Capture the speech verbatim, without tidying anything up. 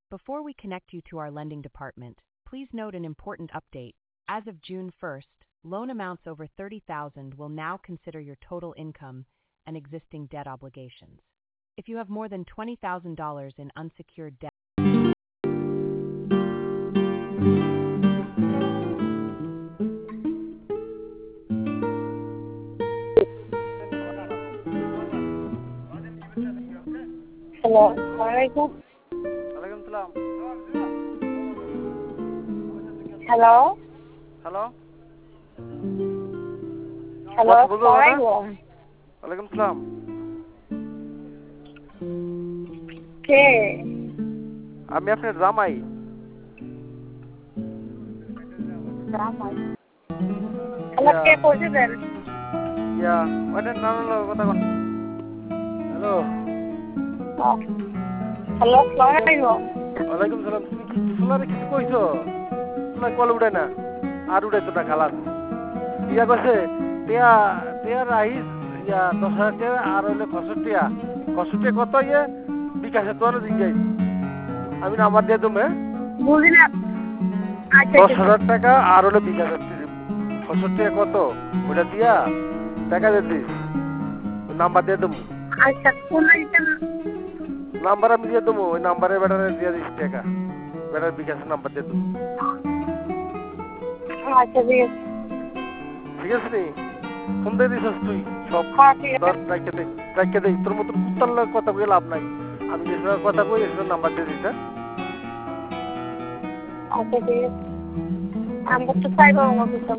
Before we connect you to our lending department, please note an important update. As of June first, loan amounts over thirty thousand dollars will now consider your total income and existing debt obligations. If you have more than twenty thousand dollars in unsecured debt, Hello. Assalamualaikum. Waalaikumsalam. Hello. Hello. Hello. কথা বলবো না? Assalamualaikum. Waalaikumsalam. কে? আমি আপনার জামাই। জামাই। Hello, কে বলছেন? ইয়া, ওটা নানার লগে কথা কন। হ্যালো। হ্যালো, আসসালামু ওয়ালাইকুম সালাম। তুমি কি সোলারে কিছু কইছো? সোলার কল উঠে না। আর উঠাইতো না খালাস। ইয়া কইছে, টিয়া টিয়া রাইস ইয়া দশ হাজার টাকা আর হইলে খসর টিয়া। খসর টিয়া কত ইয়ে? বিকাশে তো না জিজ্ঞাই। আমি নাম্বার দিয়ে দেবো হ্যাঁ? বুঝি না। আচ্ছা, দশ হাজার টাকা আর হলে বিকাশে খসর টিয়া কত? ওটা দিয়া টাকা দিয়ে দিস। নাম্বার দিয়ে দেবো। আচ্ছা, কোন লাইনটা? নাম্বার আমি দিয়ে দেবো। ওই নাম্বারে বেটারে দিয়ে দিস টাকা। বেটার বিকাশের নাম্বার দিয়ে দেবো। আচ্ছা, ঠিক আছে। ঠিক আছে নি? ফোন দিয়ে দিছিস তুই সব হ্যাঁ, ঠিক আছে। রাখতে দে রাখতে দে তোর মতন কুত্তার লগে কথা কয়ে লাভ নাই। আমি যে সময় কথা কই এসব নাম্বার দিয়ে দিস হ্যাঁ? আচ্ছা, ঠিক আছে। আমরা তো চাইবো আমার